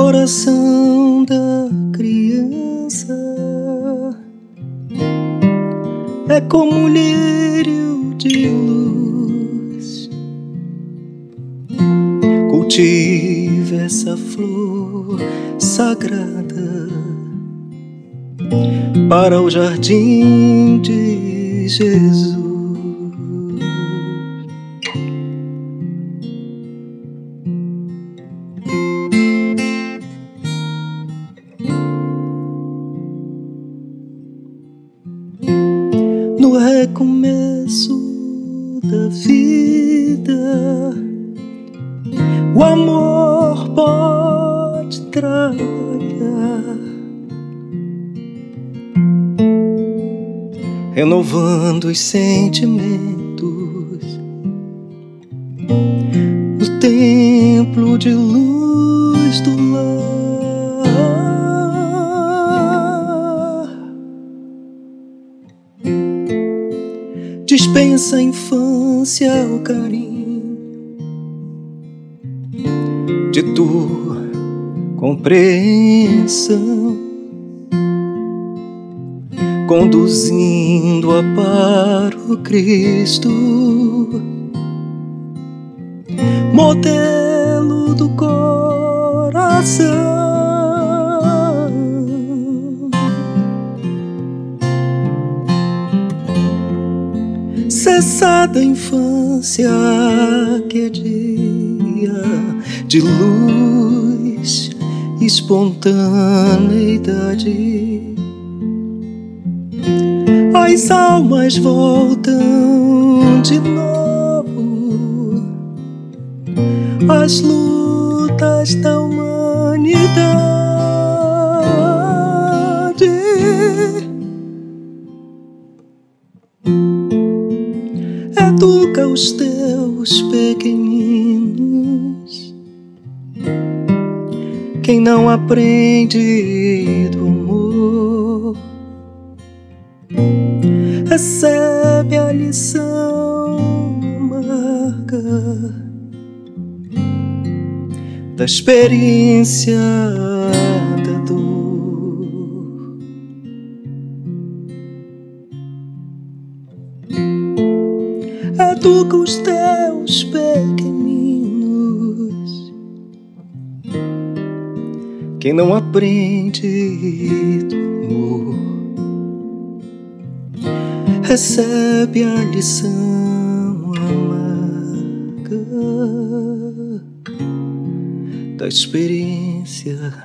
coração da criança é como um lírio de luz. Cultive essa flor sagrada para o jardim de Jesus. No recomeço da vida, o amor pode trabalhar, renovando os sentimentos no templo de luz do lar. Dispensa a infância o carinho de tua compreensão, conduzindo-a para o Cristo, modelo do coração. Cessada a infância que é dia de luz, espontaneidade, as almas voltam de novo às lutas da humanidade. Educa os teus pequeninos, quem não aprende do amor recebe a lição amarga da experiência da dor. Educa os teus pequeninos, quem não aprende do amor recebe a lição amarga da experiência